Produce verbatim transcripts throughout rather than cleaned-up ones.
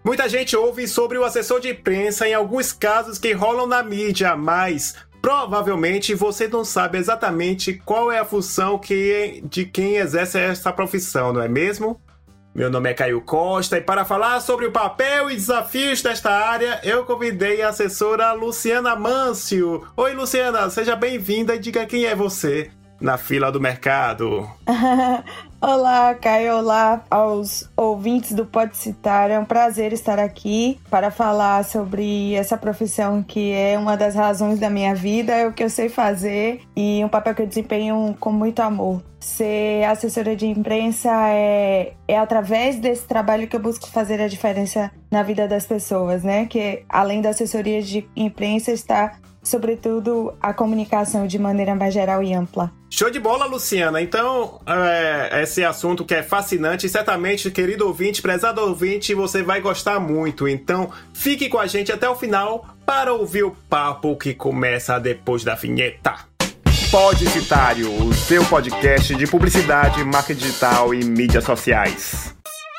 Muita gente ouve sobre o assessor de imprensa em alguns casos que rolam na mídia, mas provavelmente você não sabe exatamente qual é a função que, de quem exerce essa profissão, não é mesmo? Meu nome é Caio Costa e para falar sobre o papel e desafios desta área, eu convidei a assessora Luciana Mâncio. Oi, Luciana, seja bem-vinda e diga quem é você na fila do mercado. Olá, Caio, olá aos ouvintes do Pode Citar. É um prazer estar aqui para falar sobre essa profissão que é uma das razões da minha vida, é o que eu sei fazer e um papel que eu desempenho com muito amor. Ser assessora de imprensa é, é através desse trabalho que eu busco fazer a diferença na vida das pessoas, né? Que além da assessoria de imprensa está, sobretudo, a comunicação de maneira mais geral e ampla. Show de bola, Luciana. Então, é, esse assunto que é fascinante, certamente, querido ouvinte, prezado ouvinte, você vai gostar muito. Então, fique com a gente até o final para ouvir o papo que começa depois da vinheta. Podicitário, o seu podcast de publicidade, marketing digital e mídias sociais.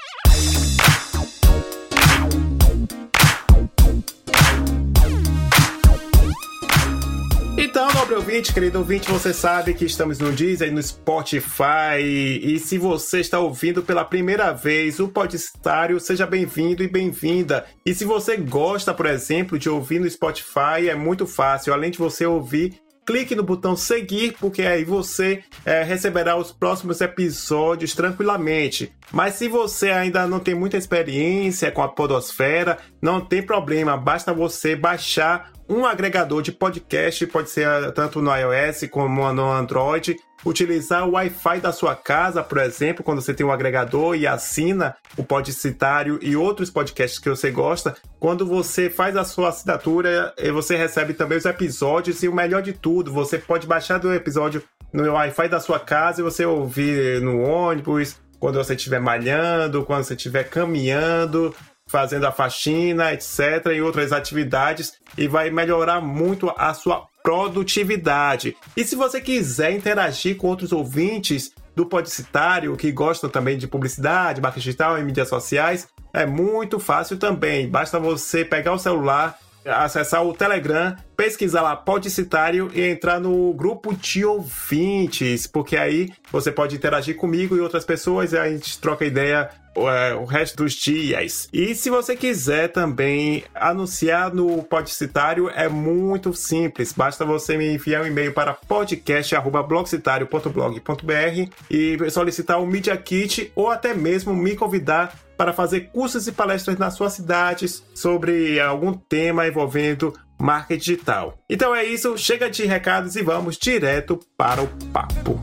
Então, nobre ouvinte, querido ouvinte, você sabe que estamos no Deezer e no Spotify. E se você está ouvindo pela primeira vez o Podicitário, seja bem-vindo e bem-vinda. E se você gosta, por exemplo, de ouvir no Spotify, é muito fácil. Além de você ouvir, clique no botão seguir, porque aí você é, receberá os próximos episódios tranquilamente. Mas se você ainda não tem muita experiência com a podosfera, não tem problema, basta você baixar um agregador de podcast, pode ser tanto no iOS como no Android, utilizar o Wi-Fi da sua casa, por exemplo, quando você tem um agregador e assina o Podicitário e outros podcasts que você gosta. Quando você faz a sua assinatura, você recebe também os episódios e o melhor de tudo, você pode baixar do episódio no Wi-Fi da sua casa e você ouvir no ônibus, quando você estiver malhando, quando você estiver caminhando, fazendo a faxina, etcétera, e outras atividades, e vai melhorar muito a sua produtividade. E se você quiser interagir com outros ouvintes do Podicitário, que gostam também de publicidade, marketing digital e mídias sociais, é muito fácil também. Basta você pegar o celular, acessar o Telegram, pesquisar lá Podicitário e entrar no grupo de ouvintes, porque aí você pode interagir comigo e outras pessoas e a gente troca ideia é, o resto dos dias. E se você quiser também anunciar no Podicitário, é muito simples, basta você me enviar um e-mail para podcast arroba blogcitario ponto blog ponto br e solicitar o Media Kit ou até mesmo me convidar para fazer cursos e palestras nas suas cidades sobre algum tema envolvendo marketing digital. Então é isso, chega de recados e vamos direto para o papo.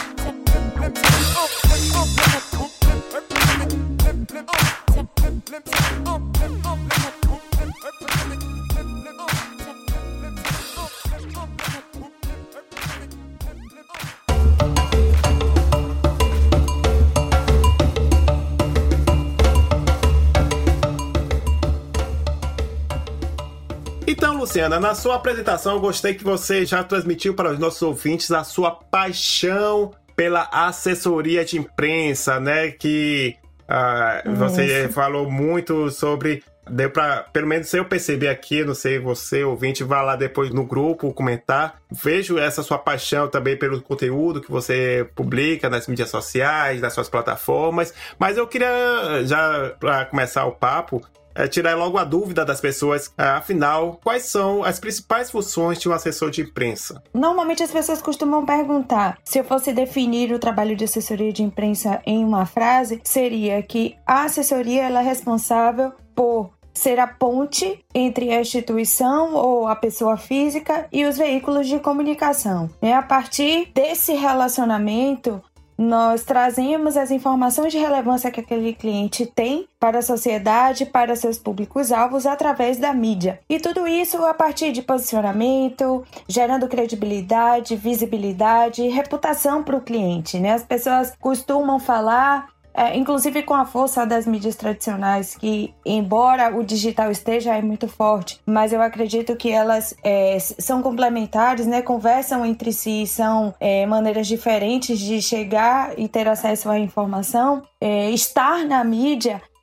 Então, Luciana, na sua apresentação eu gostei que você já transmitiu para os nossos ouvintes a sua paixão pela assessoria de imprensa, né? Que uh, você falou muito sobre... Deu pra, pelo menos eu percebi aqui, não sei, você, ouvinte, vá lá depois no grupo comentar. Vejo essa sua paixão também pelo conteúdo que você publica nas mídias sociais, nas suas plataformas. Mas eu queria, já para começar o papo, É, tirar logo a dúvida das pessoas, afinal, quais são as principais funções de um assessor de imprensa? Normalmente as pessoas costumam perguntar, se eu fosse definir o trabalho de assessoria de imprensa em uma frase, seria que a assessoria ela é responsável por ser a ponte entre a instituição ou a pessoa física e os veículos de comunicação. E a partir desse relacionamento, nós trazemos as informações de relevância que aquele cliente tem para a sociedade, para seus públicos-alvos através da mídia. E tudo isso a partir de posicionamento, gerando credibilidade, visibilidade e reputação para o cliente, né? As pessoas costumam falar, é, inclusive com a força das mídias tradicionais, que embora o digital esteja aí muito forte, mas eu acredito que elas é, são complementares, né? Conversam entre si, são é, maneiras diferentes de chegar e ter acesso à informação. É, estar na mídia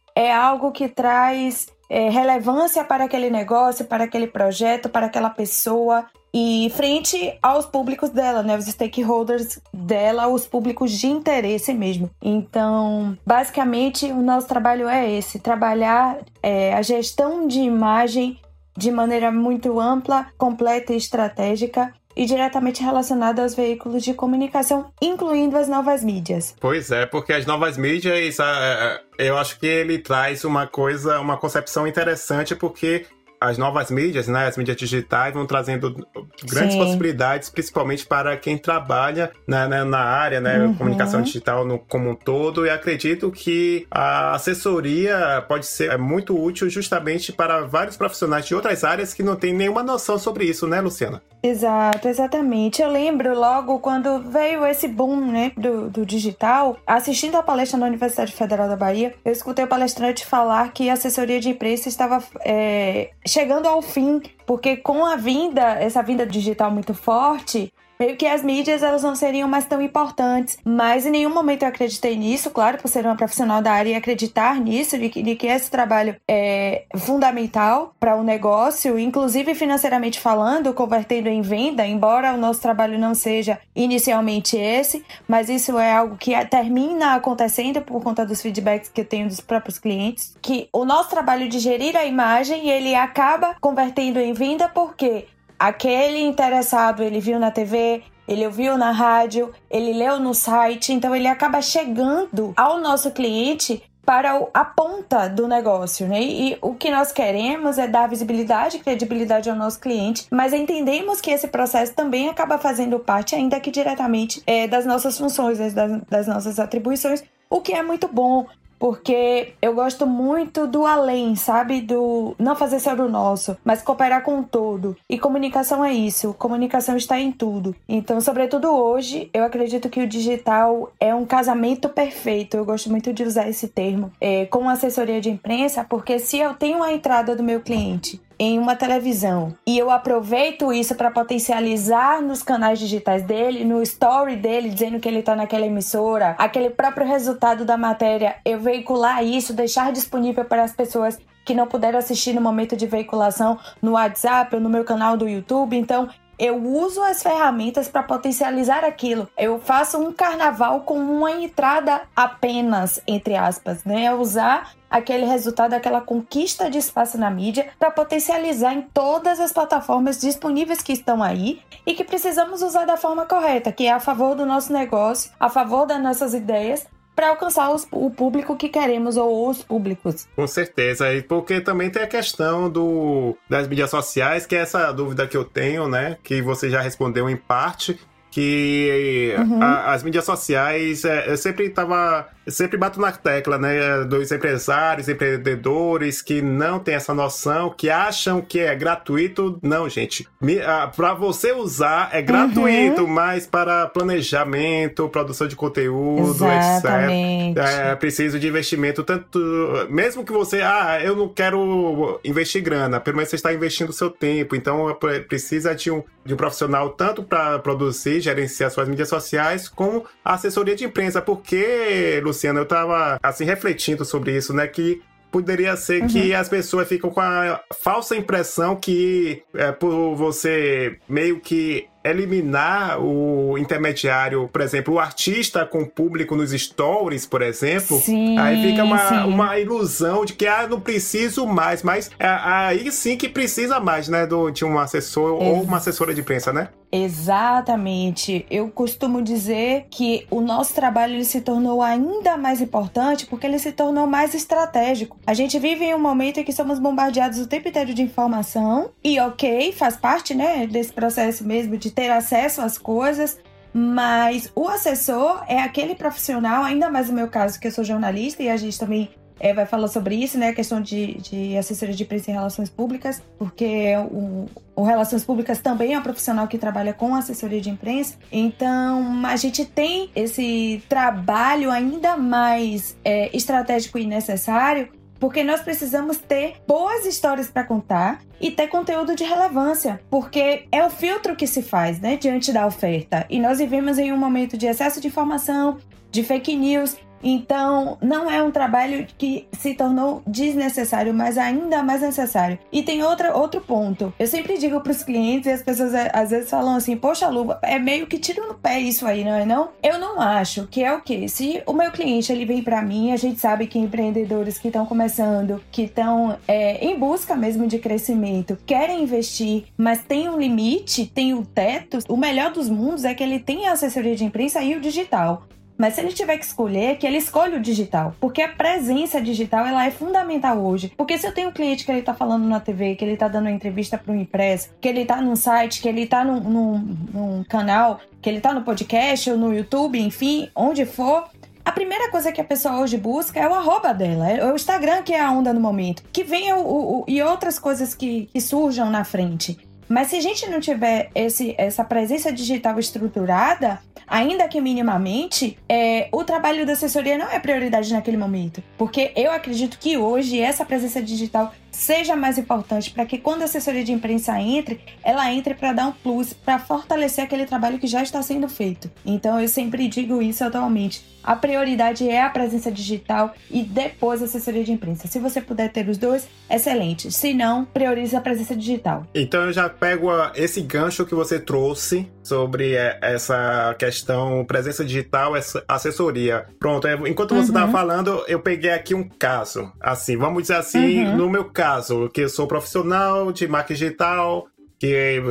é algo que traz é, relevância para aquele negócio, para aquele projeto, para aquela pessoa, e frente aos públicos dela, né, os stakeholders dela, os públicos de interesse mesmo. Então, basicamente, o nosso trabalho é esse, trabalhar é, a gestão de imagem de maneira muito ampla, completa e estratégica, e diretamente relacionada aos veículos de comunicação, incluindo as novas mídias. Pois é, porque as novas mídias, eu acho que ele traz uma coisa, uma concepção interessante, porque as novas mídias, né, as mídias digitais vão trazendo grandes Sim. possibilidades, principalmente para quem trabalha na, na, na área, né, uhum. comunicação digital no, como um todo, e acredito que a assessoria pode ser muito útil justamente para vários profissionais de outras áreas que não têm nenhuma noção sobre isso, né, Luciana? Exato, exatamente. Eu lembro logo quando veio esse boom, né, do, do digital, assistindo a palestra na Universidade Federal da Bahia, eu escutei o palestrante falar que a assessoria de imprensa estava é, chegando ao fim, porque com a vinda, essa vinda digital muito forte, meio que as mídias elas não seriam mais tão importantes, mas em nenhum momento eu acreditei nisso, claro, por ser uma profissional da área e acreditar nisso, de que, de que esse trabalho é fundamental para o negócio, inclusive financeiramente falando, convertendo em venda, embora o nosso trabalho não seja inicialmente esse, mas isso é algo que termina acontecendo por conta dos feedbacks que eu tenho dos próprios clientes, que o nosso trabalho de gerir a imagem, ele acaba convertendo em venda porque aquele interessado, ele viu na T V, ele ouviu na rádio, ele leu no site, então ele acaba chegando ao nosso cliente para a ponta do negócio, né? E o que nós queremos é dar visibilidade e credibilidade ao nosso cliente, mas entendemos que esse processo também acaba fazendo parte, ainda que diretamente, é, das nossas funções, das, das nossas atribuições, o que é muito bom. Porque eu gosto muito do além, sabe? Do não fazer só do nosso, mas cooperar com o todo. E comunicação é isso. Comunicação está em tudo. Então, sobretudo hoje, eu acredito que o digital é um casamento perfeito. Eu gosto muito de usar esse termo. É, com assessoria de imprensa, porque se eu tenho a entrada do meu cliente em uma televisão e eu aproveito isso para potencializar nos canais digitais dele, no story dele, dizendo que ele está naquela emissora, aquele próprio resultado da matéria, eu veicular isso, deixar disponível para as pessoas que não puderam assistir no momento de veiculação no WhatsApp ou no meu canal do YouTube. Então, eu uso as ferramentas para potencializar aquilo. Eu faço um carnaval com uma entrada apenas, entre aspas, né? É usar aquele resultado, aquela conquista de espaço na mídia para potencializar em todas as plataformas disponíveis que estão aí e que precisamos usar da forma correta, que é a favor do nosso negócio, a favor das nossas ideias, para alcançar os, o público que queremos ou os públicos. Com certeza, e porque também tem a questão do, das mídias sociais, que é essa dúvida que eu tenho, né, que você já respondeu em parte, que uhum. a, as mídias sociais, é, eu sempre tava, eu sempre bato na tecla, né, dos empresários, empreendedores que não têm essa noção, que acham que é gratuito. Não, gente, para você usar é gratuito, uhum. mas para planejamento, produção de conteúdo, Exatamente. etcétera, é preciso de investimento, tanto, mesmo que você, ah, eu não quero investir grana, pelo menos você está investindo o seu tempo, então precisa de um, de um profissional tanto para produzir, gerenciar suas mídias sociais, como a assessoria de imprensa, porque, Luciana, eu estava assim refletindo sobre isso, né, que poderia ser uhum. que as pessoas ficam com a falsa impressão que é, por você meio que eliminar o intermediário, por exemplo, o artista com o público nos stories, por exemplo, sim, aí fica uma, sim. uma ilusão de que ah, não preciso mais, mas é, aí sim que precisa mais, né, do, de um assessor Ex- ou uma assessora de imprensa, né? Exatamente. Eu costumo dizer que o nosso trabalho ele se tornou ainda mais importante porque ele se tornou mais estratégico. A gente vive em um momento em que somos bombardeados o tempo inteiro de informação e ok, faz parte, né, desse processo mesmo de ter acesso às coisas, mas o assessor é aquele profissional, ainda mais no meu caso que eu sou jornalista e a gente também É, vai falar sobre isso, né? A questão de, de assessoria de imprensa e relações públicas, porque o, o Relações Públicas também é um profissional que trabalha com assessoria de imprensa. Então, a gente tem esse trabalho ainda mais é, estratégico e necessário, porque nós precisamos ter boas histórias para contar e ter conteúdo de relevância, porque é o filtro que se faz, né, diante da oferta. E nós vivemos em um momento de excesso de informação, de fake news, Então, não é um trabalho que se tornou desnecessário, mas ainda mais necessário. E tem outra, outro ponto. Eu sempre digo para os clientes, e as pessoas às vezes falam assim, poxa, Lu, é meio que tiro no pé isso aí, não é não? Eu não acho, que é o quê? Se o meu cliente, ele vem para mim, a gente sabe que empreendedores que estão começando, que estão é, em busca mesmo de crescimento, querem investir, mas tem um limite, tem o teto. O melhor dos mundos é que ele tem a assessoria de imprensa e o digital. Mas se ele tiver que escolher, que ele escolha o digital. Porque a presença digital, ela é fundamental hoje. Porque se eu tenho um cliente que ele tá falando na T V, que ele tá dando uma entrevista para um impresso, que ele tá num site, que ele tá num, num, num canal, que ele tá no podcast ou no YouTube, enfim, onde for, a primeira coisa que a pessoa hoje busca é o arroba dela, é o Instagram, que é a onda no momento. Que venha o, o, o, e outras coisas que, que surjam na frente. Mas se a gente não tiver esse, essa presença digital estruturada, ainda que minimamente, é, o trabalho da assessoria não é prioridade naquele momento. Porque eu acredito que hoje essa presença digital seja mais importante para que quando a assessoria de imprensa entre, ela entre para dar um plus, para fortalecer aquele trabalho que já está sendo feito. Então eu sempre digo isso atualmente. A prioridade é a presença digital e depois a assessoria de imprensa. Se você puder ter os dois, excelente. Se não, priorize a presença digital. Então eu já pego esse gancho que você trouxe sobre essa questão presença digital, essa assessoria. Pronto, enquanto você estava uhum. falando, eu peguei aqui um caso. Assim, vamos dizer assim, uhum. no meu caso, que eu sou profissional de marketing digital, que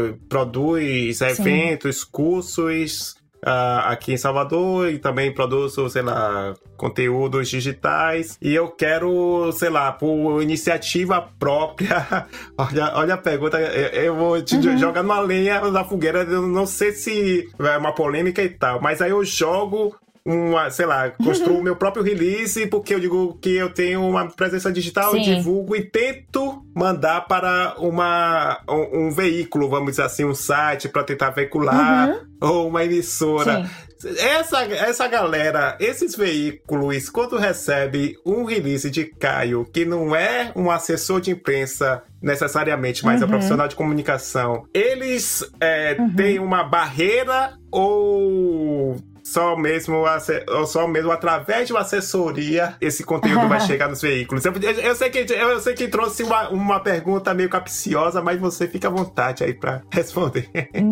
produz eventos, Sim. cursos uh, aqui em Salvador e também produzo, sei lá, conteúdos digitais. E eu quero, sei lá, por iniciativa própria, olha, olha a pergunta, eu, eu vou te uhum. jogar numa lenha na fogueira, eu não sei se é uma polêmica e tal, mas aí eu jogo uma, sei lá, construo o meu próprio release porque eu digo que eu tenho uma presença digital, eu divulgo e tento mandar para uma, um, um veículo, vamos dizer assim, um site para tentar veicular, uhum. ou uma emissora. Sim. Essa, essa galera, esses veículos, quando recebe um release de Caio, que não é um assessor de imprensa necessariamente, mas uhum. é um profissional de comunicação, eles é, uhum. têm uma barreira ou... Só mesmo, ou só mesmo através de uma assessoria esse conteúdo vai chegar nos veículos. Eu, eu, eu, sei, que, eu sei que trouxe uma, uma pergunta meio capciosa, mas você fica à vontade aí pra responder.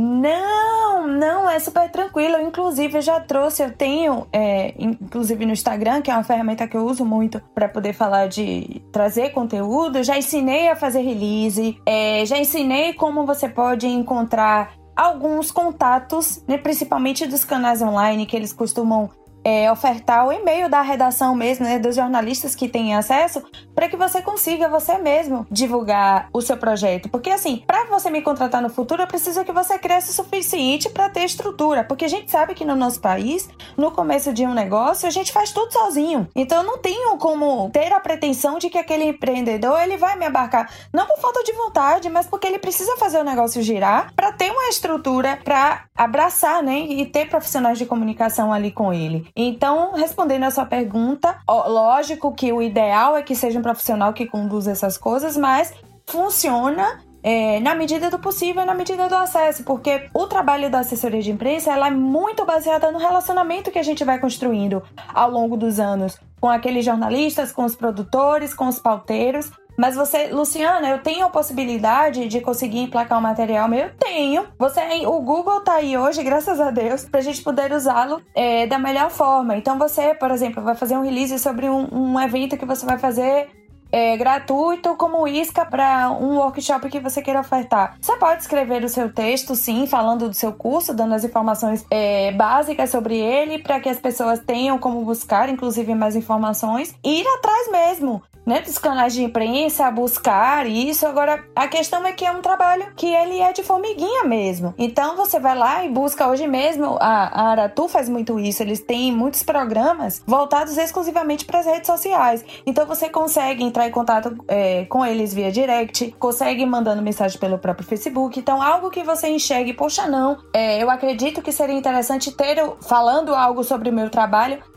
Não, não, é super tranquilo. Inclusive, eu já trouxe, eu tenho, é, inclusive no Instagram, que é uma ferramenta que eu uso muito pra poder falar de trazer conteúdo. Já ensinei a fazer release, é, já ensinei como você pode encontrar alguns contatos, né, principalmente dos canais online que eles costumam é, ofertar o e-mail da redação mesmo, né, dos jornalistas que têm acesso, para que você consiga você mesmo divulgar o seu projeto. Porque assim, para você me contratar no futuro, eu preciso que você cresça o suficiente para ter estrutura, porque a gente sabe que no nosso país, no começo de um negócio, a gente faz tudo sozinho. Então eu não tenho como ter a pretensão de que aquele empreendedor, ele vai me abarcar, não por falta de vontade, mas porque ele precisa fazer o negócio girar para ter uma estrutura para abraçar, né, e ter profissionais de comunicação ali com ele. Então, respondendo a sua pergunta, ó, lógico que o ideal é que seja um profissional que conduza essas coisas, mas funciona é, na medida do possível e na medida do acesso, porque o trabalho da assessoria de imprensa, ela é muito baseada no relacionamento que a gente vai construindo ao longo dos anos com aqueles jornalistas, com os produtores, com os pauteiros. Mas você, Luciana, eu tenho a possibilidade de conseguir emplacar um material meu? Eu tenho. Você, o Google tá aí hoje, graças a Deus, pra gente poder usá-lo é, da melhor forma. Então você, por exemplo, vai fazer um release sobre um, um evento que você vai fazer é, gratuito como isca para um workshop que você queira ofertar. Você pode escrever o seu texto, sim, falando do seu curso, dando as informações é, básicas sobre ele, para que as pessoas tenham como buscar, inclusive, mais informações, e ir atrás mesmo, né, dos canais de imprensa, buscar isso. Agora, a questão é que é um trabalho que ele é de formiguinha mesmo. Então, você vai lá e busca hoje mesmo, a, a Aratu faz muito isso, eles têm muitos programas voltados exclusivamente para as redes sociais. Então, você consegue entrar em contato é, com eles via direct, consegue mandando mensagem pelo próprio Facebook. Então, algo que você enxergue, poxa, não, é, eu acredito que seria interessante ter, falando algo sobre o meu trabalho,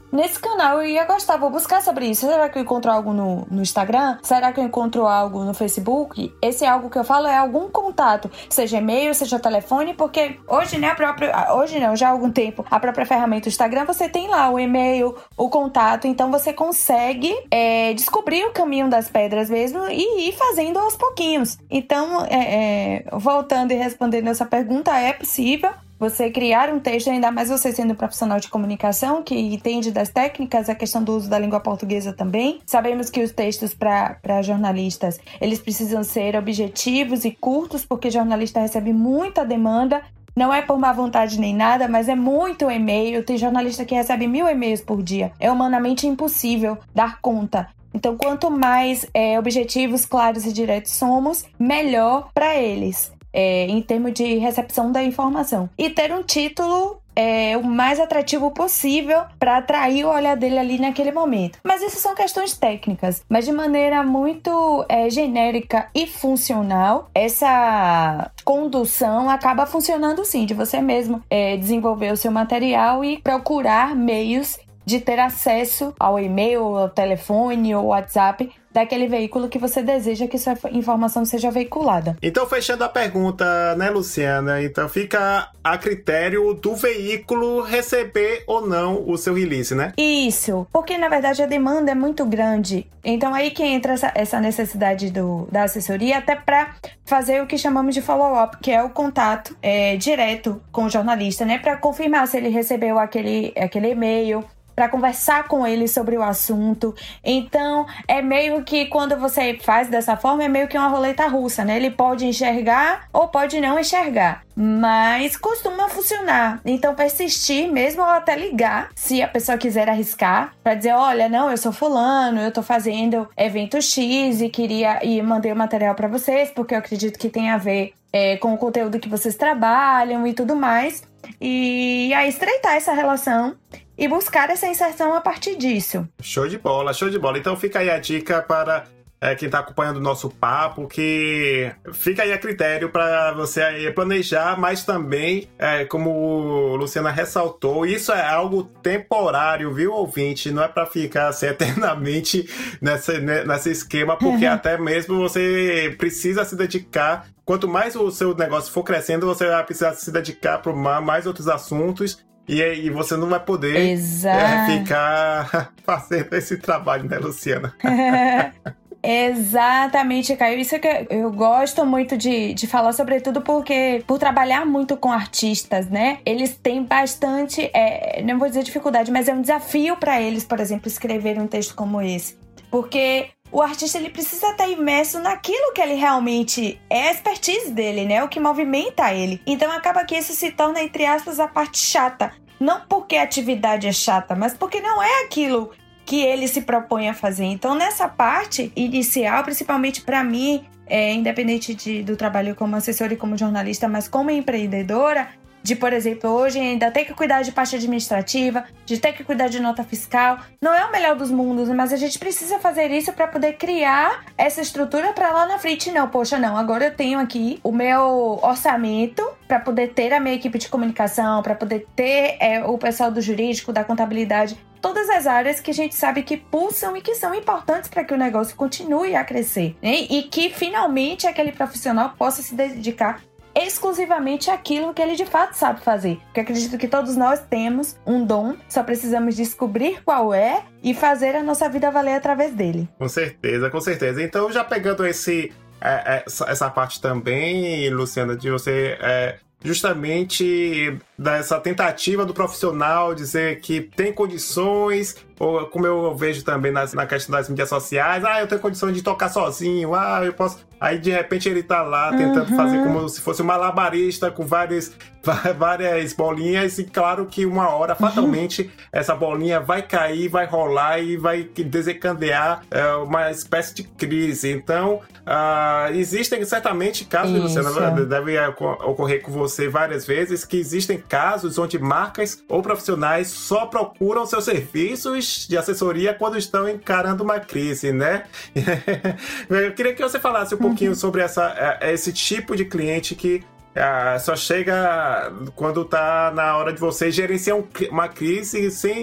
nesse canal. Eu ia gostar, vou buscar sobre isso. Será que eu encontro algo no, no Instagram? Será que eu encontro algo no Facebook? Esse algo que eu falo é algum contato, seja e-mail, seja telefone, porque hoje, né, a própria, hoje não, já há algum tempo, a própria ferramenta do Instagram, você tem lá o e-mail, o contato, então você consegue é, descobrir o caminho das pedras mesmo e ir fazendo aos pouquinhos. Então, é, é, voltando e respondendo essa pergunta, é possível você criar um texto, ainda mais você sendo profissional de comunicação, que entende das técnicas, a questão do uso da língua portuguesa também. Sabemos que os textos para jornalistas, eles precisam ser objetivos e curtos, porque jornalista recebe muita demanda. Não é por má vontade nem nada, mas é muito e-mail. Tem jornalista que recebe mil e-mails por dia. É humanamente impossível dar conta. Então, quanto mais é, objetivos, claros e diretos somos, melhor para eles. É, em termos de recepção da informação. E ter um título é, o mais atrativo possível para atrair o olhar dele ali naquele momento. Mas isso são questões técnicas. Mas de maneira muito é, genérica e funcional, essa condução acaba funcionando sim, de você mesmo é, desenvolver o seu material e procurar meios de ter acesso ao e-mail, ao telefone ou WhatsApp daquele veículo que você deseja que sua informação seja veiculada. Então, fechando a pergunta, né, Luciana? Então, fica a critério do veículo receber ou não o seu release, né? Isso, porque, na verdade, a demanda é muito grande. Então, aí que entra essa, essa necessidade do, da assessoria, até para fazer o que chamamos de follow-up, que é o contato é, direto com o jornalista, né? Para confirmar se ele recebeu aquele, aquele e-mail, para conversar com ele sobre o assunto. Então, é meio que quando você faz dessa forma, é meio que uma roleta russa, né? Ele pode enxergar ou pode não enxergar, mas costuma funcionar. Então, persistir mesmo ou até ligar, se a pessoa quiser arriscar, para dizer, olha, não, eu sou fulano, eu tô fazendo evento X e queria e mandei o material para vocês, porque eu acredito que tem a ver é, com o conteúdo que vocês trabalham e tudo mais. E aí, estreitar essa relação e buscar essa inserção a partir disso. Show de bola, show de bola. Então fica aí a dica para é, quem está acompanhando o nosso papo, que fica aí a critério para você aí planejar, mas também, é, como o Luciana ressaltou, isso é algo temporário, viu, ouvinte? Não é para ficar assim, eternamente nessa, nesse esquema, porque uhum. até mesmo você precisa se dedicar. Quanto mais o seu negócio for crescendo, você vai precisar se dedicar para mais outros assuntos. E aí você não vai poder é, ficar fazendo esse trabalho, né, Luciana? Exatamente, Caio. Isso é que eu gosto muito de, de falar, sobretudo porque, por trabalhar muito com artistas, né? Eles têm bastante, é, não vou dizer dificuldade, mas é um desafio para eles, por exemplo, escrever um texto como esse. Porque o artista, ele precisa estar imerso naquilo que ele realmente é a expertise dele, né? O que movimenta ele. Então acaba que isso se torna, entre aspas, a parte chata. Não porque a atividade é chata, mas porque não é aquilo que ele se propõe a fazer. Então, nessa parte inicial, principalmente para mim, é, independente de, do trabalho como assessora e como jornalista, mas como empreendedora, de, por exemplo, hoje ainda ter que cuidar de parte administrativa, de ter que cuidar de nota fiscal, não é o melhor dos mundos, mas a gente precisa fazer isso para poder criar essa estrutura para lá na frente. Não, poxa, não, agora eu tenho aqui o meu orçamento para poder ter a minha equipe de comunicação, para poder ter é, o pessoal do jurídico, da contabilidade, todas as áreas que a gente sabe que pulsam e que são importantes para que o negócio continue a crescer, né? E que finalmente aquele profissional possa se dedicar exclusivamente àquilo que ele de fato sabe fazer. Porque acredito que todos nós temos um dom, só precisamos descobrir qual é e fazer a nossa vida valer através dele. Com certeza, com certeza. Então, já pegando esse, é, essa, essa parte também, Luciana, de você é, justamente dessa tentativa do profissional dizer que tem condições, ou como eu vejo também nas, na questão das mídias sociais, ah, eu tenho condições de tocar sozinho, ah, eu posso... Aí, de repente, ele tá lá tentando uhum. fazer como se fosse um malabarista com várias, várias bolinhas, e claro que uma hora, fatalmente, uhum. essa bolinha vai cair, vai rolar e vai desencadear é, uma espécie de crise. Então, uh, existem certamente casos, Luciana, deve ocorrer com você várias vezes, que existem casos onde marcas ou profissionais só procuram seus serviços de assessoria quando estão encarando uma crise, né? Eu queria que você falasse um pouco um pouquinho sobre essa, esse tipo de cliente que uh, só chega quando tá na hora de você gerenciar um, uma crise sem,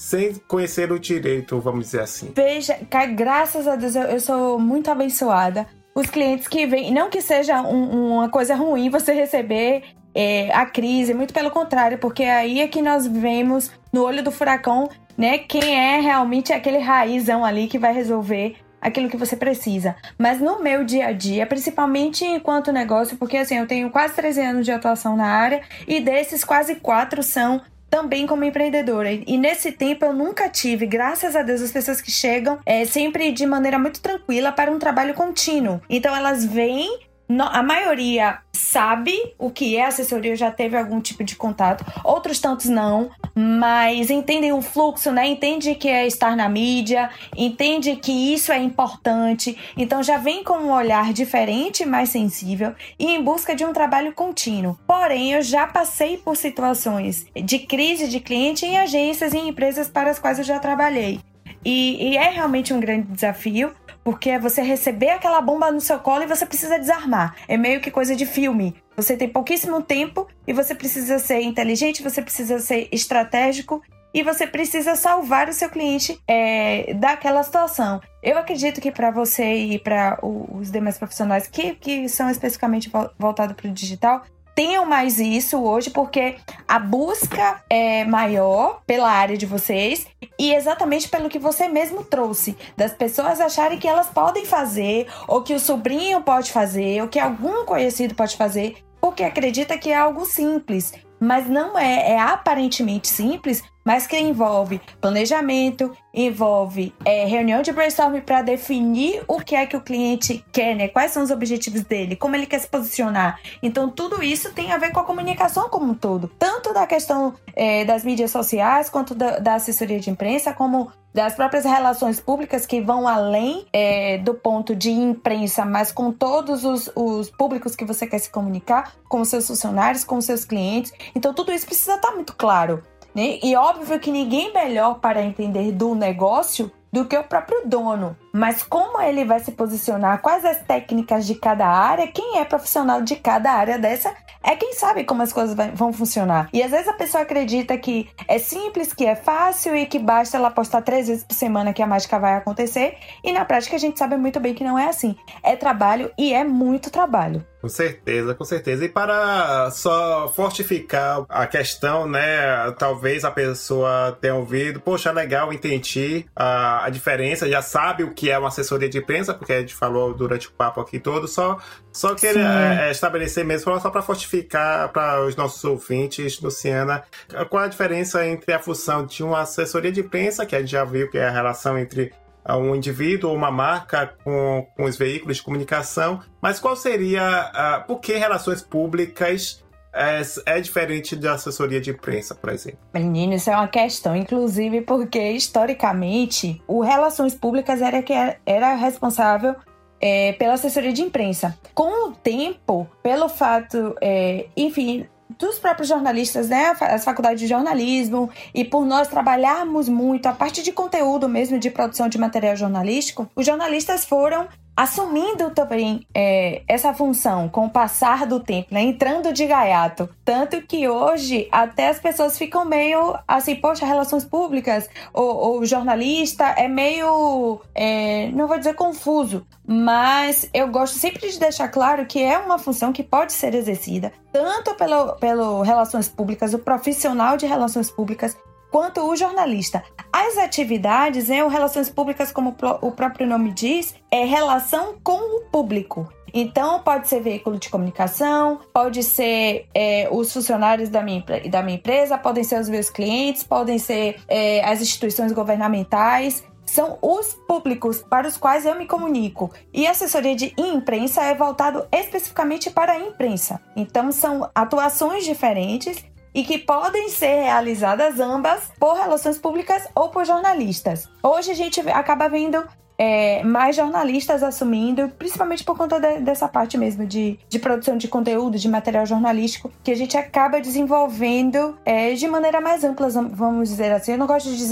sem conhecer o direito, vamos dizer assim? Veja, graças a Deus eu, eu sou muito abençoada. Os clientes que vêm, não que seja um, uma coisa ruim você receber é, a crise, muito pelo contrário, porque aí é que nós vemos no olho do furacão, né, quem é realmente aquele raizão ali que vai resolver aquilo que você precisa. Mas no meu dia a dia, principalmente enquanto negócio, porque assim, eu tenho quase treze anos de atuação na área e desses quase quatro são também como empreendedora. E nesse tempo eu nunca tive, graças a Deus, as pessoas que chegam é, sempre de maneira muito tranquila para um trabalho contínuo. Então elas vêm, a maioria sabe o que é assessoria, já teve algum tipo de contato, outros tantos não, mas entendem o fluxo, né? Entende que é estar na mídia, entende que isso é importante, então já vem com um olhar diferente, mais sensível e em busca de um trabalho contínuo. Porém, eu já passei por situações de crise de cliente em agências e em empresas para as quais eu já trabalhei. E, e é realmente um grande desafio, porque é você receber aquela bomba no seu colo e você precisa desarmar. É meio que coisa de filme. Você tem pouquíssimo tempo e você precisa ser inteligente, você precisa ser estratégico e você precisa salvar o seu cliente é, daquela situação. Eu acredito que para você e para os demais profissionais que, que são especificamente voltados para o digital, tenham mais isso hoje, porque a busca é maior pela área de vocês e exatamente pelo que você mesmo trouxe, das pessoas acharem que elas podem fazer, ou que o sobrinho pode fazer, ou que algum conhecido pode fazer, porque acredita que é algo simples. Mas não é, é aparentemente simples, mas que envolve planejamento, envolve é, reunião de brainstorming para definir o que é que o cliente quer, né? Quais são os objetivos dele, como ele quer se posicionar. Então, tudo isso tem a ver com a comunicação como um todo. Tanto da questão é, das mídias sociais, quanto da, da assessoria de imprensa, como das próprias relações públicas que vão além é, do ponto de imprensa, mas com todos os, os públicos que você quer se comunicar, com os seus funcionários, com os seus clientes. Então, tudo isso precisa estar muito claro, né? E óbvio que ninguém melhor para entender do negócio do que o próprio dono. Mas como ele vai se posicionar, quais as técnicas de cada área, quem é profissional de cada área dessa é quem sabe como as coisas vai, vão funcionar. E às vezes a pessoa acredita que é simples, que é fácil e que basta ela postar três vezes por semana que a mágica vai acontecer. E na prática a gente sabe muito bem que não é assim. É trabalho e é muito trabalho. Com certeza, com certeza. E para só fortificar a questão, né? Talvez a pessoa tenha ouvido, poxa, legal, entendi a, a diferença, já sabe o que é uma assessoria de imprensa, porque a gente falou durante o papo aqui todo, só, só querer é, estabelecer mesmo, só para fortificar para os nossos ouvintes, Luciana, qual a diferença entre a função de uma assessoria de imprensa, que a gente já viu que é a relação entre um indivíduo ou uma marca com, com os veículos de comunicação, mas qual seria, uh, por que relações públicas é, é diferente da assessoria de imprensa, por exemplo? Menino, isso é uma questão, inclusive porque historicamente o Relações Públicas era que era responsável é, pela assessoria de imprensa. Com o tempo, pelo fato, é, enfim, dos próprios jornalistas, né, as faculdades de jornalismo, e por nós trabalharmos muito a parte de conteúdo mesmo, de produção de material jornalístico, os jornalistas foram assumindo também é, essa função com o passar do tempo, né, entrando de gaiato. Tanto que hoje até as pessoas ficam meio assim, poxa, relações públicas, ou, ou jornalista é meio, é, não vou dizer confuso, mas eu gosto sempre de deixar claro que é uma função que pode ser exercida tanto pelo, pelo relações públicas, o profissional de relações públicas, quanto o jornalista. As atividades, né, o Relações Públicas, como o próprio nome diz, é relação com o público. Então, pode ser veículo de comunicação, pode ser é, os funcionários da minha, da minha empresa, podem ser os meus clientes, podem ser é, as instituições governamentais. São os públicos para os quais eu me comunico. E a assessoria de imprensa é voltado especificamente para a imprensa. Então, são atuações diferentes e que podem ser realizadas ambas por relações públicas ou por jornalistas. Hoje a gente acaba vendo é, mais jornalistas assumindo, principalmente por conta de, dessa parte mesmo de, de produção de conteúdo, de material jornalístico, que a gente acaba desenvolvendo é, de maneira mais ampla, vamos dizer assim. Eu não gosto de dizer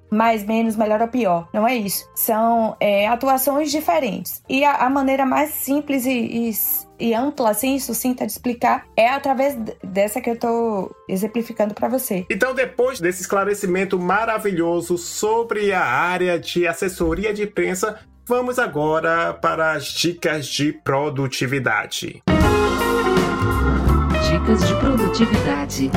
mais, menos, melhor ou pior. Não é isso. São é, atuações diferentes. E a, a maneira mais simples e, e, e ampla, assim, sucinta de explicar é através dessa que eu tô exemplificando para você. Então, depois desse esclarecimento maravilhoso sobre a área de assessoria de imprensa, vamos agora para as dicas de produtividade. Dicas de produtividade.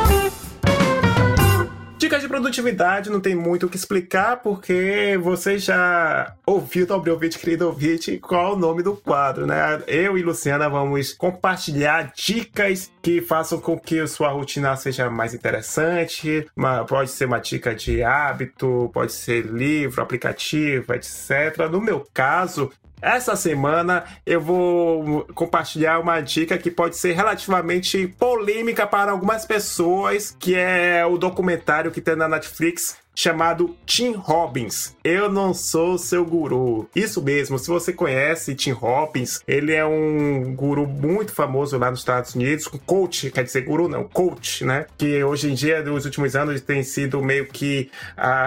Dicas de produtividade, não tem muito o que explicar, porque você já ouviu, nobre ouvinte, querido ouvinte, qual é o nome do quadro, né? Eu e Luciana vamos compartilhar dicas que façam com que a sua rotina seja mais interessante. Uma, pode ser uma dica de hábito, pode ser livro, aplicativo, etcétera. No meu caso, essa semana eu vou compartilhar uma dica que pode ser relativamente polêmica para algumas pessoas, que é o documentário que tem na Netflix chamado Tim Robbins. Eu não sou seu guru. Isso mesmo, se você conhece Tim Robbins, ele é um guru muito famoso lá nos Estados Unidos, um coach, quer dizer guru não, coach, né? Que hoje em dia, nos últimos anos, tem sido meio que ah,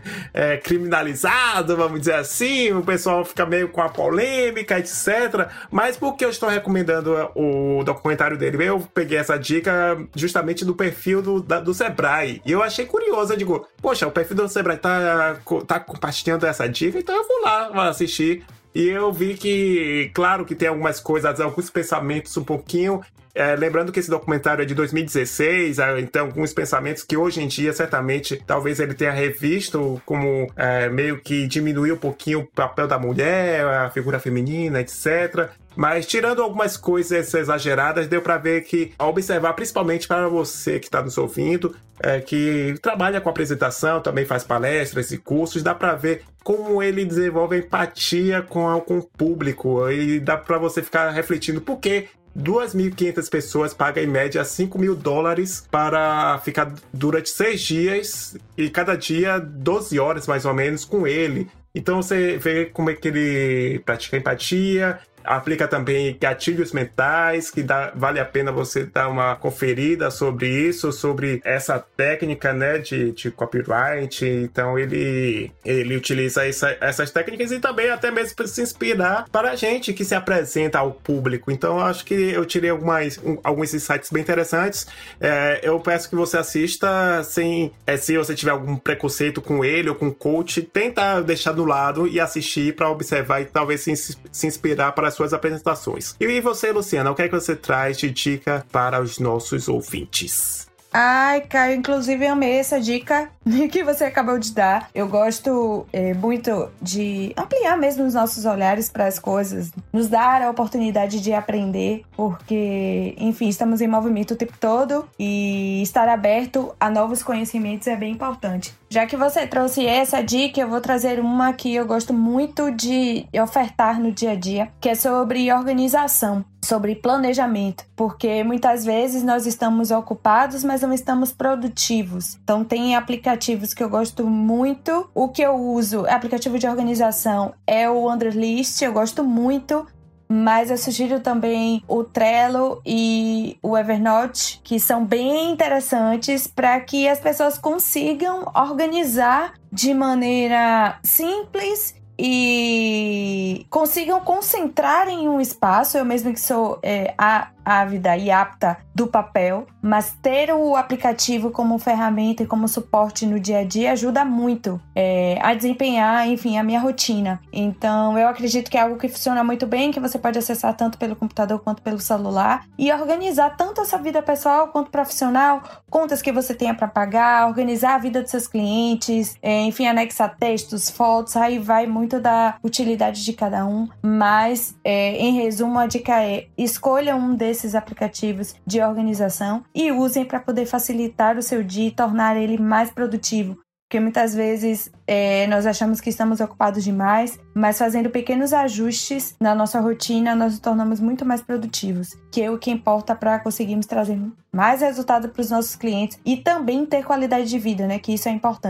é, criminalizado, vamos dizer assim, o pessoal fica meio com a polêmica, etcétera. Mas por que eu estou recomendando o documentário dele? Eu peguei essa dica justamente do perfil do, da, do Sebrae, e eu achei curioso, eu digo, poxa, o perfil do Sebrae tá, tá compartilhando essa dica, então eu vou lá, vou assistir. E eu vi que, claro que tem algumas coisas, alguns pensamentos um pouquinho... É, lembrando que esse documentário é de dois mil e dezesseis, então alguns pensamentos que hoje em dia, certamente, talvez ele tenha revisto como é, meio que diminuir um pouquinho o papel da mulher, a figura feminina, etcétera. Mas tirando algumas coisas exageradas, deu para ver que, ao observar, principalmente para você que está nos ouvindo, é, que trabalha com apresentação, também faz palestras e cursos, dá para ver como ele desenvolve empatia com, a, com o público, e dá para você ficar refletindo por que duas mil e quinhentas pessoas pagam em média cinco mil dólares para ficar durante seis dias e cada dia doze horas mais ou menos com ele. Então você vê como é que ele pratica empatia, aplica também gatilhos mentais, que dá, vale a pena você dar uma conferida sobre isso, sobre essa técnica, né, de, de copyright. Então ele, ele utiliza essa, essas técnicas e também até mesmo para se inspirar para a gente que se apresenta ao público. Então acho que eu tirei algumas, um, alguns insights bem interessantes. É, eu peço que você assista sem, é, se você tiver algum preconceito com ele ou com o coach, tenta deixar do lado e assistir para observar e talvez se, se inspirar para as suas apresentações. E você, Luciana, o que é que você traz de dica para os nossos ouvintes? Ai, Caio, inclusive eu amei essa dica que você acabou de dar. Eu gosto é, muito de ampliar mesmo os nossos olhares para as coisas, nos dar a oportunidade de aprender, porque, enfim, estamos em movimento o tempo todo e estar aberto a novos conhecimentos é bem importante. Já que você trouxe essa dica, eu vou trazer uma que eu gosto muito de ofertar no dia a dia, que é sobre organização, sobre planejamento, porque muitas vezes nós estamos ocupados, mas não estamos produtivos. Então tem aplicativos que eu gosto muito. O que eu uso, aplicativo de organização, é o Wunderlist, eu gosto muito. Mas eu sugiro também o Trello e o Evernote, que são bem interessantes para que as pessoas consigam organizar de maneira simples e consigam concentrar em um espaço. Eu mesma que sou é, ávida e apta do papel, mas ter o aplicativo como ferramenta e como suporte no dia a dia ajuda muito é, a desempenhar, enfim, a minha rotina. Então eu acredito que é algo que funciona muito bem, que você pode acessar tanto pelo computador quanto pelo celular e organizar tanto a sua vida pessoal quanto profissional, contas que você tenha para pagar, organizar a vida dos seus clientes, é, enfim, anexar textos, fotos, aí vai muito da utilidade de cada um, mas é, em resumo a dica é: escolha um desses aplicativos de organização e usem para poder facilitar o seu dia e tornar ele mais produtivo, porque muitas vezes é, nós achamos que estamos ocupados demais, mas fazendo pequenos ajustes na nossa rotina nós nos tornamos muito mais produtivos, que é o que importa para conseguirmos trazer mais resultado para os nossos clientes e também ter qualidade de vida, né? Que isso é importante.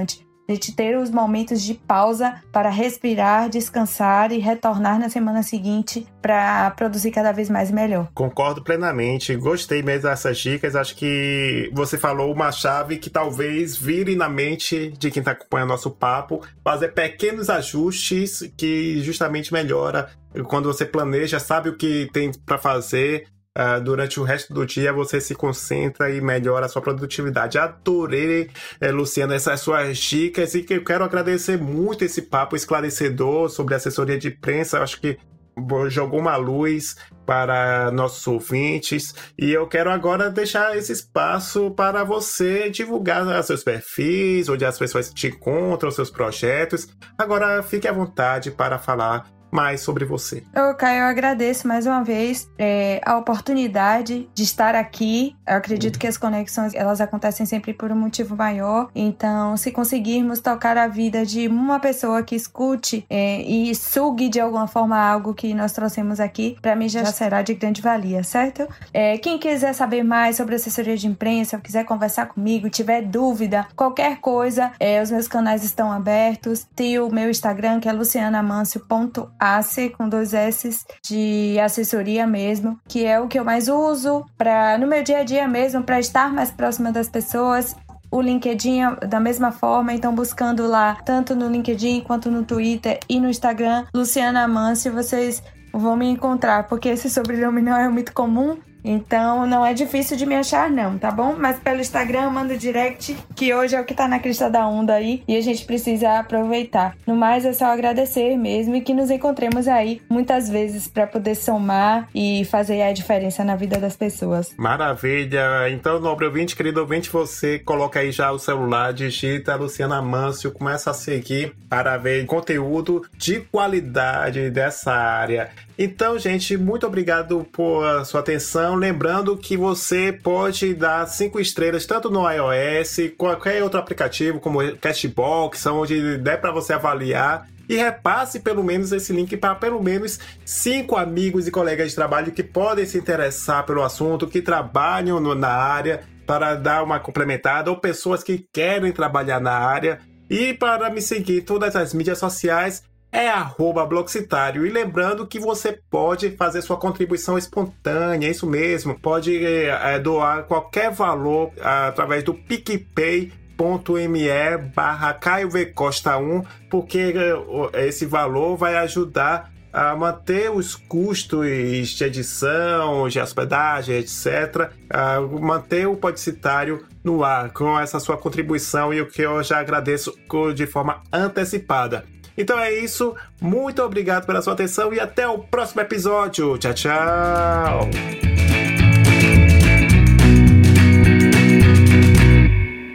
A gente ter os momentos de pausa para respirar, descansar e retornar na semana seguinte para produzir cada vez mais e melhor. Concordo plenamente, gostei mesmo dessas dicas. Acho que você falou uma chave que talvez vire na mente de quem está acompanhando nosso papo, fazer pequenos ajustes que justamente melhora quando você planeja, sabe o que tem para fazer. Uh, durante o resto do dia você se concentra e melhora a sua produtividade. Adorei, eh, Luciana, essas suas dicas, e que eu quero agradecer muito esse papo esclarecedor sobre assessoria de imprensa. Eu acho que jogou uma luz para nossos ouvintes, e eu quero agora deixar esse espaço para você divulgar seus perfis, onde as pessoas te encontram, seus projetos. Agora fique à vontade para falar mais sobre você. Eu, Caio, eu agradeço mais uma vez é, a oportunidade de estar aqui. Eu acredito uhum. que as conexões, elas acontecem sempre por um motivo maior. Então, se conseguirmos tocar a vida de uma pessoa que escute é, e sugue de alguma forma algo que nós trouxemos aqui, para mim já será de grande valia, certo? É, quem quiser saber mais sobre assessoria de imprensa, quiser conversar comigo, tiver dúvida, qualquer coisa, é, os meus canais estão abertos. Tem o meu Instagram, que é lucianamancio ponto ace, com dois S, de assessoria mesmo, que é o que eu mais uso pra, no meu dia a dia mesmo, para estar mais próxima das pessoas. O LinkedIn da mesma forma, então buscando lá, tanto no LinkedIn quanto no Twitter e no Instagram, Luciana Mancio, vocês vão me encontrar, porque esse sobrenome não é muito comum. Então não é difícil de me achar não, tá bom? Mas pelo Instagram manda direct, que hoje é o que tá na crista da onda aí e a gente precisa aproveitar. No mais é só agradecer mesmo e que nos encontremos aí muitas vezes para poder somar e fazer a diferença na vida das pessoas. Maravilha! Então, nobre ouvinte, querido ouvinte, você coloca aí já o celular, digita Luciana Mancio, começa a seguir para ver conteúdo de qualidade dessa área. Então, gente, muito obrigado por sua atenção. Lembrando que você pode dar cinco estrelas tanto no iOS, qualquer outro aplicativo como o Castbox, onde der para você avaliar. E repasse pelo menos esse link para pelo menos cinco amigos e colegas de trabalho que podem se interessar pelo assunto, que trabalham no, na área, para dar uma complementada, ou pessoas que querem trabalhar na área. E para me seguir em todas as mídias sociais, é arroba Bloxitário. E lembrando que você pode fazer sua contribuição espontânea, é isso mesmo. Pode é, doar qualquer valor através do PicPay. .me barra Caio V Costa um, porque esse valor vai ajudar a manter os custos de edição, de hospedagem, etcétera, a manter o Podcitário no ar com essa sua contribuição, e o que eu já agradeço de forma antecipada. Então é isso, muito obrigado pela sua atenção e até o próximo episódio. Tchau, tchau!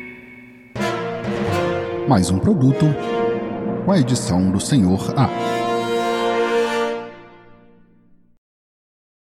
Mais um produto com a edição do senhor A.